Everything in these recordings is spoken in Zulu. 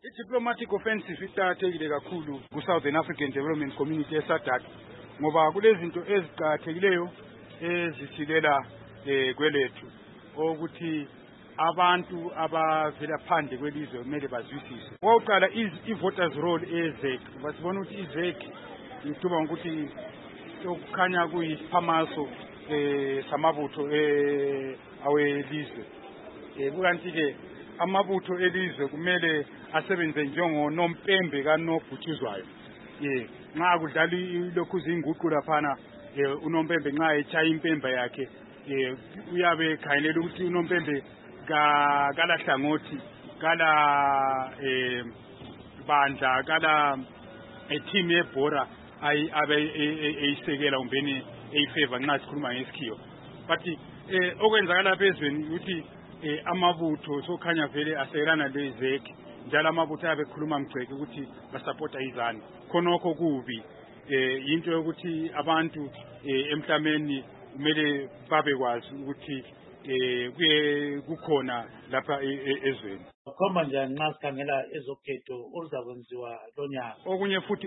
Diplomatic offensive iqhakathekile kakhulu ku Southern African Development Community eSADC ngoba kulezinto eziqhakathekileyo ezisilela kwelethu ukuthi abantu abavela phandle kwelizwe kumele bazwisise. Oqala i-voters roll ezek basibona ukuthi izek ithuba ukuthi okukhanya kuyiphamaso samabutho awelizwe. Kukanti ke amabutho elizwe kumele asebenze njengonompembe kaNobhutshuzwayo. Nxa kudlala lokhu izinguqu laphana unompembe nxa echaya impembe yakhe uyabe khayela ukuthi unompembe kala hlangothi kala bandla kala team yebhora abe eyisekela umbeni eyifavor nxa sikhuluma ngesikhiyo. But okwenzakala phezweni ukuthi amabutho sokhanya vele asekelana lezeki njalo amabutho ayabe khuluma mgceke ukuthi basupporta izani khonokho kubi. Into yokuthi abantu emhlameni kumele babe kwazi ukuthi kukhona lapha ezweni. Khomba njani nxa sikhangela ezokhetho oluzakwenziwa lonyaka? Okunye futhi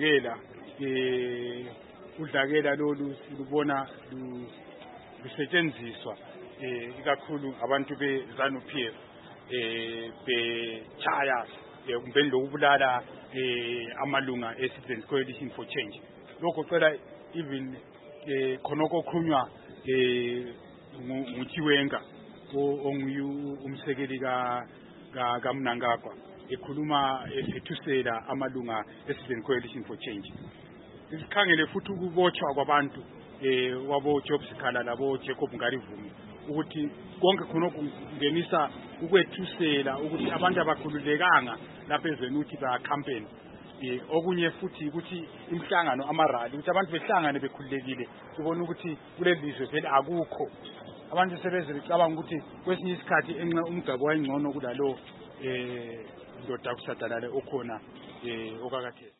udlakela lolu lubona lusetshenziswa ikakhulu abantu beZANU PF bechaya kumbeni lokubulala amalunga eCitizens Coalition for Change. Lokho cela even khonoko khulunywa nguTiwenga umsekeli kaMnangagwa ekhuluma efethusela amalunga eCitizens Coalition for Change. Sikhangele futhi ukubotshwa kwabantu wabo Jobs Khala labo Jacob Ngarivumi ukuthi konke khonoko kungenisa ukwethusela ukuthi abantu abakhululekanga lapha ezweni ukuthi ba campaign. Okunye futhi ukuthi imhlangano amarali ukuthi abantu behlangane bekhululekile ubona ukuthi kulelizwe vele akukho abantu sebezicabanga ukuthi kwesinye isikhathi umgcabo wayingcono kulalo ndoda kusadalale okhona okakathesi.